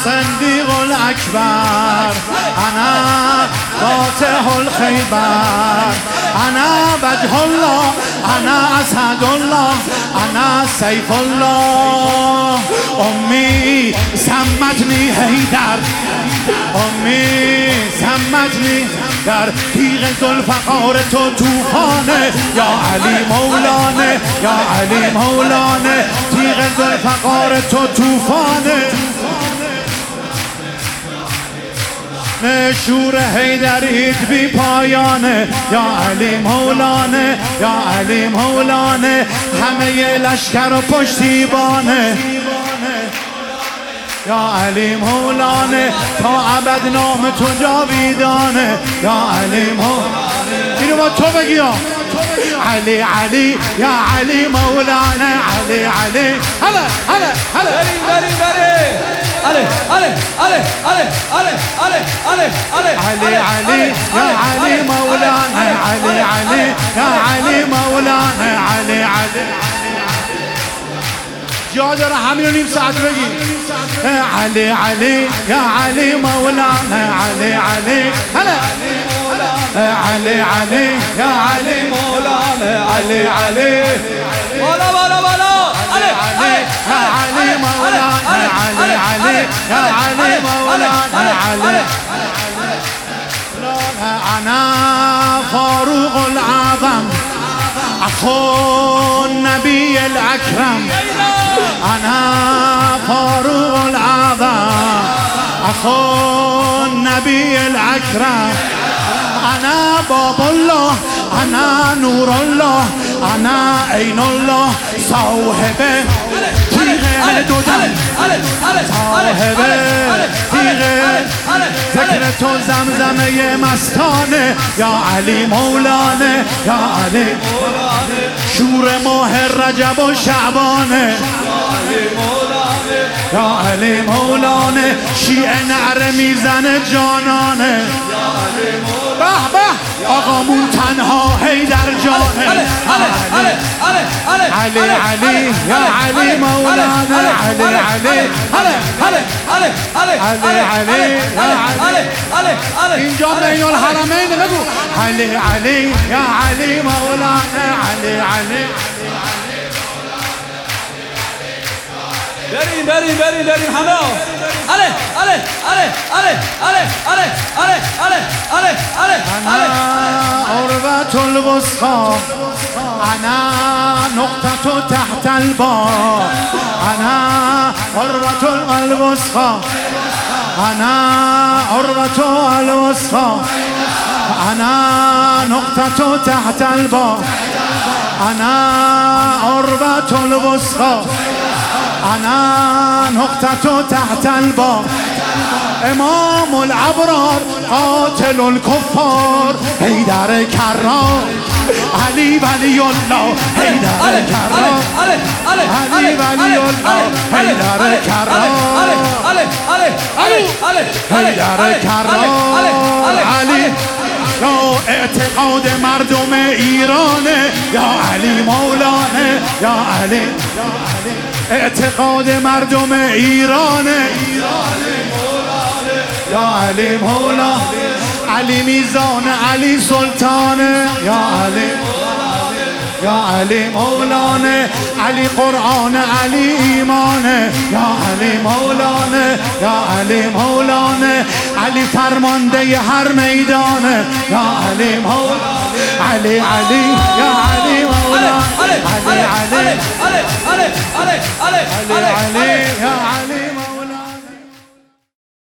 صدیق الاکبر، انا فاتح الخیبر، انا وجه الله، انا اسد الله، انا سیف الله. امی سمتنی حیدر، امی سمتنی در تیغ ذوالفقار تو توفانه، یا علی مولانه، یا علی مولانه، تیغ ذوالفقار تو توفانه. شور حیدریت بی پایانه، یا علی مولانه، یا علی مولانه، همه لشکر و پشتیبانه، یا علی مولانه، تا ابد نام تو جاویدانه، یا علی مولانه. اینو با تو بگی ها، علی علی یا علی مولانه، علی علی. هلا هلا هلا بریم بریم بریم. علی علی علی علی علی علی علی علی علی یا علی مولانه، علی علی یا علی مولانه، علی علی. جا داره همین رو نیم ساعت بگی. علی علی یا علی مولانه، علی علی. هلا علی علی یا علی مولانا علی علی. بالا بالا بالا. علی علی یا علی مولانه، علی علی یا علی مولانه، علی. انا فاروق الاعظم اخو النبی الاکرم، انا فاروق الاعظم اخو النبی الاکرم، انا باب الله، انا نور الله، انا عین الله، صاحب تیغ دو دم، صاحب تیغ ذکر تو زمزمه مستانه، یا علی مولانه، یا علی. شور ماه رجب و شعبانه، یا علی مولانه، شیعه نعره میزنه جانانه، به به آقامون تنها حیدر جانه. علی علی یا علی مولانه، علی علی. علی علی یا علی. اینجا بین الحرمین بگو علی علی یا علی مولانه، علی علی. بریم بریم بریم بریم همه ها. علی علی علی علی علی علی علی علی علی علی. انا عروة الوثقى، انا نقطة تحت البار، انا عروة الوثقى، انا عروة الوثقى، انا نقطة تحت البار، انا عروة الوثقى، انا نقطة تحت الباب، امام الابرار قاتل الكفار، حیدر کرار، علی ولی الله، حیدر کرار، علی ولی الله، حیدر کرار، حیدر کرار، علی. یا اعتقاد مردم ایرانه، یا علی مولانه، یا علی. اعتقاد مردم ایرانه، یا علی مولا، علی میزان، علی سلطانه، یا علی، یا علی مولانه، علی قرآن، علی ایمانه، یا علی مولانه، یا علی مولانه، علی فرمانده هر میدانه، یا علی مولانه، علی علی یا علی مولانه، علی علی، علی علی یا علی.